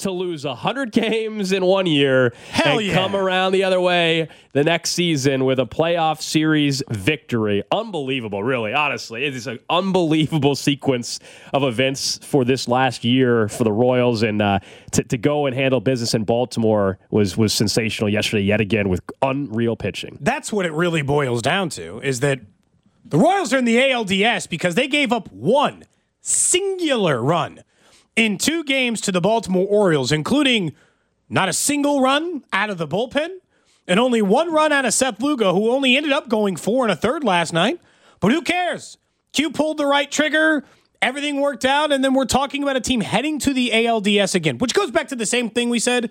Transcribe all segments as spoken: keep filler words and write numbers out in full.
to lose one hundred games in one year Hell and yeah. come around the other way the next season with a playoff series victory. Unbelievable, really, honestly. It is an unbelievable sequence of events for this last year for the Royals, and uh, to, to go and handle business in Baltimore was, was sensational yesterday yet again with unreal pitching. That's what it really boils down to, is that the Royals are in the A L D S because they gave up one singular run in two games to the Baltimore Orioles, including not a single run out of the bullpen and only one run out of Seth Lugo, who only ended up going four and a third last night. But who cares? Q pulled the right trigger. Everything worked out. And then we're talking about a team heading to the A L D S again, which goes back to the same thing we said,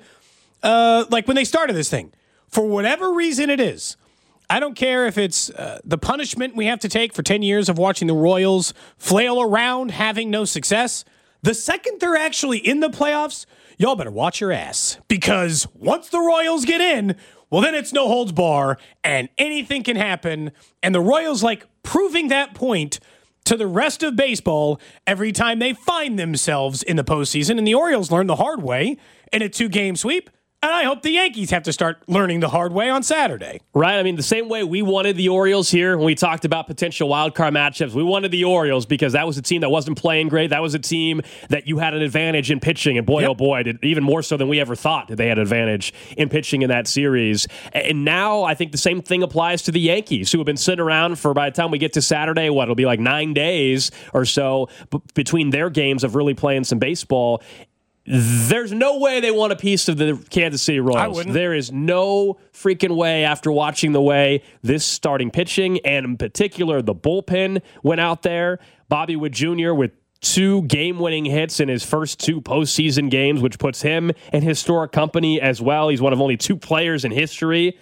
uh, like when they started this thing. For whatever reason it is, I don't care if it's uh, the punishment we have to take for ten years of watching the Royals flail around having no success. The second they're actually in the playoffs, y'all better watch your ass. Because once the Royals get in, well, then it's no holds bar and anything can happen. And the Royals like proving that point to the rest of baseball every time they find themselves in the postseason. And the Orioles learned the hard way in a two-game sweep. And I hope the Yankees have to start learning the hard way on Saturday. Right. I mean, the same way we wanted the Orioles here when we talked about potential wildcard matchups. We wanted the Orioles because that was a team that wasn't playing great. That was a team that you had an advantage in pitching. And boy, yep. oh boy, did, even more so than we ever thought that they had an advantage in pitching in that series. And now I think the same thing applies to the Yankees, who have been sitting around for, by the time we get to Saturday, what, it'll be like nine days or so b- between their games of really playing some baseball. There's no way they want a piece of the Kansas City Royals. There is no freaking way after watching the way this starting pitching and in particular the bullpen went out there. Bobby Witt Junior with two game-winning hits in his first two postseason games, which puts him in historic company as well. He's one of only two players in history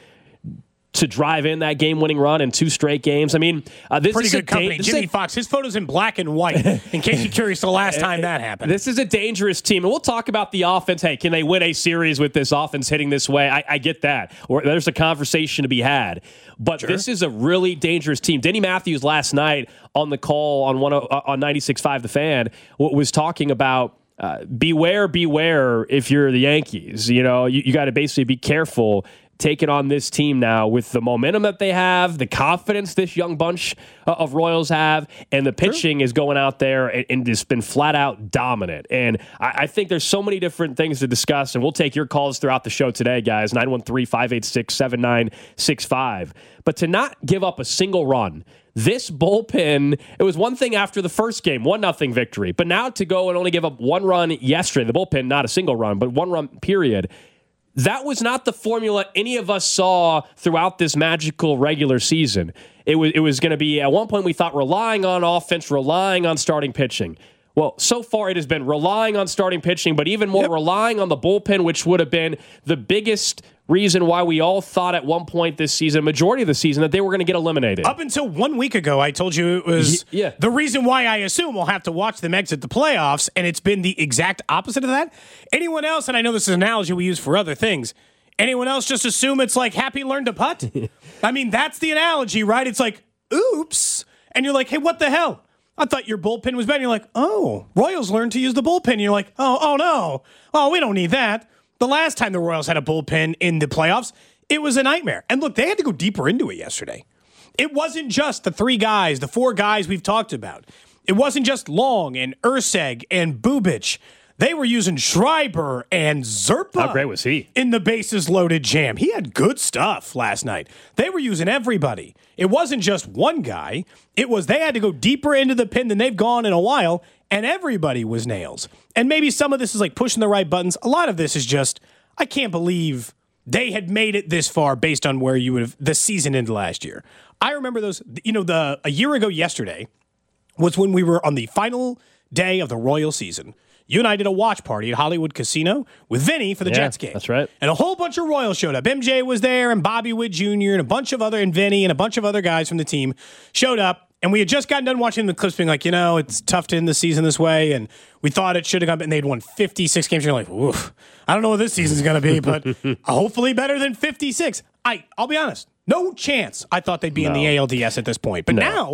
to drive in that game-winning run in two straight games. I mean, uh, this Pretty is good a company. Da- Jimmy Fox, his photo's in black and white, in case you're curious the last time that happened. This is a dangerous team, and we'll talk about the offense. Hey, can they win a series with this offense hitting this way? I, I get that. Or there's a conversation to be had. But sure. This is a really dangerous team. Denny Matthews last night on the call on one on ninety-six point five The Fan was talking about uh, beware, beware if you're the Yankees. You know, you, you got to basically be careful taking on this team now with the momentum that they have, the confidence this young bunch of Royals have, and the pitching sure. is going out there and, and just been flat out dominant. And I, I think there's so many different things to discuss, and we'll take your calls throughout the show today, guys, nine one three, five eight six, seven nine six five. But to not give up a single run, this bullpen, it was one thing after the first game, one nothing victory, but now to go and only give up one run yesterday, the bullpen, not a single run, but one run period. That was not the formula any of us saw throughout this magical regular season. It was it was going to be, at one point we thought, relying on offense, relying on starting pitching. Well, so far it has been relying on starting pitching, but even more yep. relying on the bullpen, which would have been the biggest reason why we all thought at one point this season, majority of the season, that they were going to get eliminated. Up until one week ago, I told you it was yeah. the reason why I assume we'll have to watch them exit the playoffs, and it's been the exact opposite of that. Anyone else, and I know this is an analogy we use for other things, anyone else just assume it's like Happy learned to putt? I mean, that's the analogy, right? It's like, oops. And you're like, hey, what the hell? I thought your bullpen was better. And you're like, oh, Royals learned to use the bullpen. And you're like, oh, oh no. Oh, we don't need that. The last time the Royals had a bullpen in the playoffs, it was a nightmare. And look, they had to go deeper into it yesterday. It wasn't just the three guys, the four guys we've talked about. It wasn't just Long and Urseg and Bubic. They were using Schreiber and Zerpa. How great was he? In the bases loaded jam. He had good stuff last night. They were using everybody. It wasn't just one guy. It was they had to go deeper into the pin than they've gone in a while, and everybody was nails. And maybe some of this is like pushing the right buttons. A lot of this is just, I can't believe they had made it this far based on where you would have the season into last year. I remember those, you know, the a year ago yesterday was when we were on the final day of the Royal season. You and I did a watch party at Hollywood Casino with Vinny for the yeah, Jets game. That's right. And a whole bunch of Royals showed up. M J was there, and Bobby Witt Junior, and a bunch of other, and Vinny, and a bunch of other guys from the team showed up. And we had just gotten done watching the clips being like, you know, it's tough to end the season this way. And we thought it should have gone, and they'd won fifty-six games. You're like, oof, I don't know what this season's going to be, but hopefully better than fifty-six. I, I'll be honest, no chance I thought they'd be no. in the A L D S at this point. But no. now,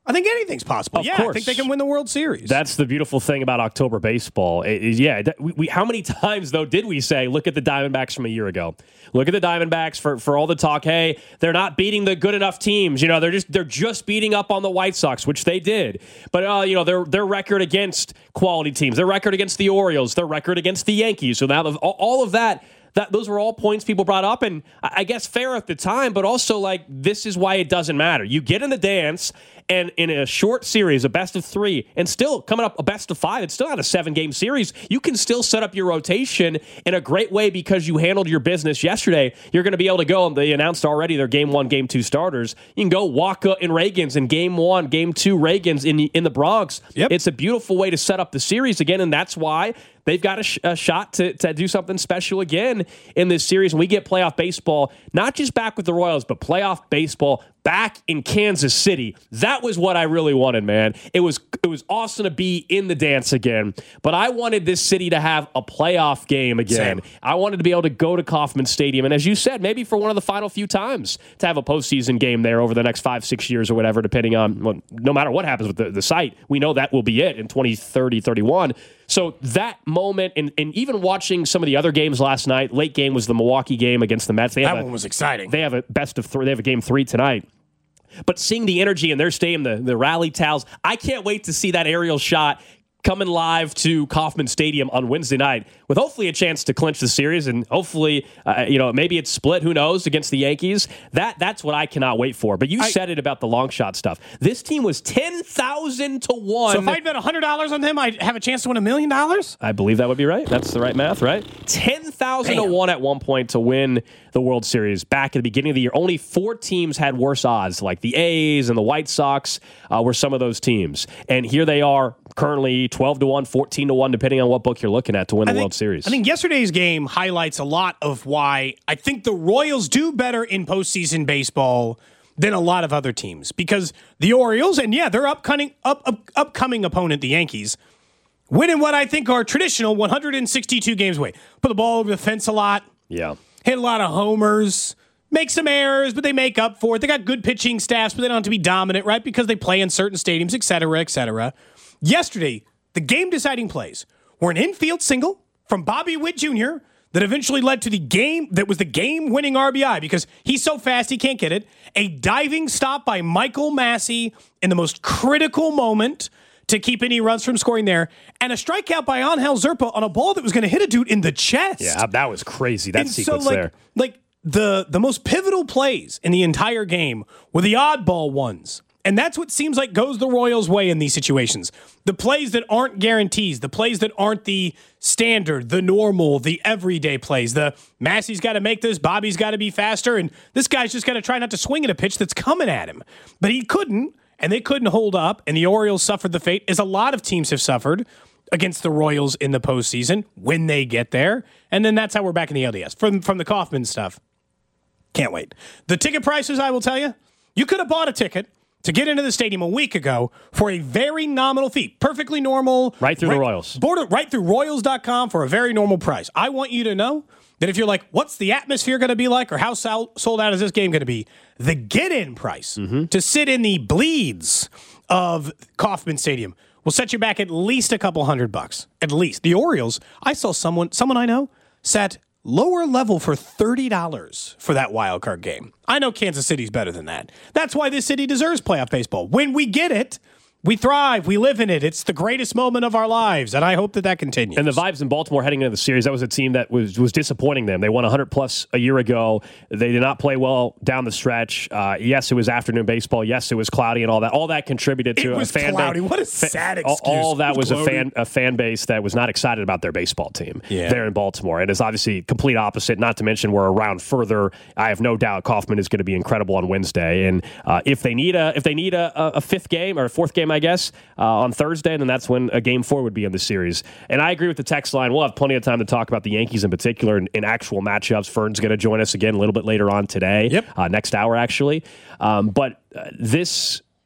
I think anything's possible. Of yeah, course. I think they can win the World Series. That's the beautiful thing about October baseball. It- it- yeah, that- we, we, how many times, though, did we say, look at the Diamondbacks from a year ago? Look at the Diamondbacks for, for all the talk, hey, they're not beating the good enough teams. You know, they're just they're just beating up on the White Sox, which they did. But, uh, you know, their their record against quality teams, their record against the Orioles, their record against the Yankees. So now all, all of that, That those were all points people brought up, and I guess fair at the time, but also like this is why it doesn't matter. You get in the dance, and in a short series, a best of three, and still coming up a best of five, it's still not a seven-game series. You can still set up your rotation in a great way because you handled your business yesterday. You're going to be able to go, and they announced already their game one, game two starters. You can go Waka and Reagans in game one, game two Reagans in the, in the Bronx. Yep. It's a beautiful way to set up the series again, and that's why they've got a, sh- a shot to, to do something special again in this series. And we get playoff baseball, not just back with the Royals, but playoff baseball back in Kansas City. That was what I really wanted, man. It was it was awesome to be in the dance again. But I wanted this city to have a playoff game again. Same. I wanted to be able to go to Kauffman Stadium. And as you said, maybe for one of the final few times to have a postseason game there over the next five, six years or whatever, depending on, well, no matter what happens with the, the site, we know that will be it in twenty thirty, thirty-one. So that moment, and, and even watching some of the other games last night, late game was the Milwaukee game against the Mets. They have that a, one was exciting. They have a best of three. They have a game three tonight. But seeing the energy in their stadium, the, the rally towels, I can't wait to see that aerial shot coming live to Kauffman Stadium on Wednesday night with hopefully a chance to clinch the series and hopefully, uh, you know, maybe it's split, who knows, against the Yankees. That That's what I cannot wait for. But you I, said it about the long shot stuff. This team was ten thousand to one. So if I'd bet one hundred dollars on them, I'd have a chance to win a million dollars? I believe that would be right. That's the right math, right? ten thousand to one at one point to win the World Series back at the beginning of the year. Only four teams had worse odds, like the A's and the White Sox uh, were some of those teams. And here they are currently twelve to one, fourteen to one, depending on what book you're looking at to win the I think, World Series. I think yesterday's game highlights a lot of why I think the Royals do better in postseason baseball than a lot of other teams. Because the Orioles, and yeah, their upcoming, up, up, upcoming opponent, the Yankees, win in what I think are traditional one hundred sixty-two games away. Put the ball over the fence a lot. Yeah. Hit a lot of homers. Make some errors, but they make up for it. They got good pitching staffs, but they don't have to be dominant, right? Because they play in certain stadiums, et cetera, et cetera. Yesterday, the game-deciding plays were an infield single from Bobby Witt Junior that eventually led to the game that was the game-winning R B I because he's so fast he can't get it. A diving stop by Michael Massey in the most critical moment to keep any runs from scoring there, and a strikeout by Angel Zerpa on a ball that was going to hit a dude in the chest. Yeah, that was crazy, that and sequence so, like, there. Like, the, the most pivotal plays in the entire game were the oddball ones. And that's what seems like goes the Royals' way in these situations. The plays that aren't guarantees, the plays that aren't the standard, the normal, the everyday plays. The Massey's got to make this, Bobby's got to be faster, and this guy's just got to try not to swing at a pitch that's coming at him. But he couldn't, and they couldn't hold up, and the Orioles suffered the fate, as a lot of teams have suffered against the Royals in the postseason when they get there. And then that's how we're back in the L D S. From, from the Kauffman stuff. Can't wait. The ticket prices, I will tell you, you could have bought a ticket to get into the stadium a week ago for a very nominal fee. Perfectly normal. Right through right, the Royals. Border, right through Royals dot com for a very normal price. I want you to know that if you're like, what's the atmosphere going to be like or how sol- sold out is this game going to be, the get-in price mm-hmm. to sit in the bleeds of Kauffman Stadium will set you back at least a couple hundred bucks. At least. The Orioles, I saw someone, someone I know, sat lower level for thirty dollars for that wild card game. I know Kansas City's better than that. That's why this city deserves playoff baseball. When we get it, we thrive. We live in it. It's the greatest moment of our lives, and I hope that that continues. And the vibes in Baltimore heading into the series, that was a team that was was disappointing them. They won one hundred plus a year ago. They did not play well down the stretch. Uh, yes, it was afternoon baseball. Yes, it was cloudy and all that. All that contributed to it a was fan cloudy. base. What a sad all, excuse. all that was, was a fan a fan base that was not excited about their baseball team yeah. there in Baltimore. And it's obviously complete opposite, not to mention we're around further. I have no doubt Kauffman is going to be incredible on Wednesday. And uh, if they need a if they need a, a fifth game or a fourth game, I guess, uh, on Thursday, and then that's when a game four would be in the series. And I agree with the text line. We'll have plenty of time to talk about the Yankees in particular in, in actual matchups. Fern's going to join us again a little bit later on today, yep. uh, next hour actually. Um, but uh, this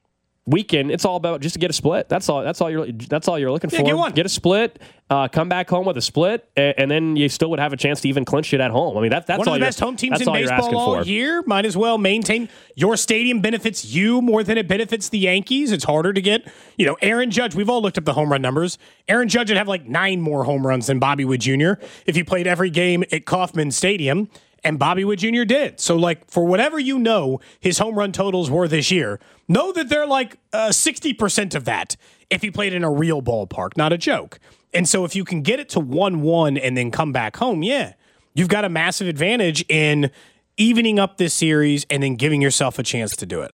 weekend, it's all about just to get a split. That's all. That's all you're. That's all you're looking yeah, for. Get one. Get a split. Uh, come back home with a split, and, and then you still would have a chance to even clinch it at home. I mean, that, that's one all of the you're, best home teams that's in all you're baseball asking all for. year. Might as well maintain. Your stadium benefits you more than it benefits the Yankees. It's harder to get. You know, Aaron Judge. We've all looked up the home run numbers. Aaron Judge would have like nine more home runs than Bobby Wood Junior if he played every game at Kauffman Stadium. And Bobby Wood Junior did. So, like, for whatever you know his home run totals were this year, know that they're like uh, sixty percent of that if he played in a real ballpark, not a joke. And so if you can get it to one one and then come back home, yeah, you've got a massive advantage in evening up this series and then giving yourself a chance to do it.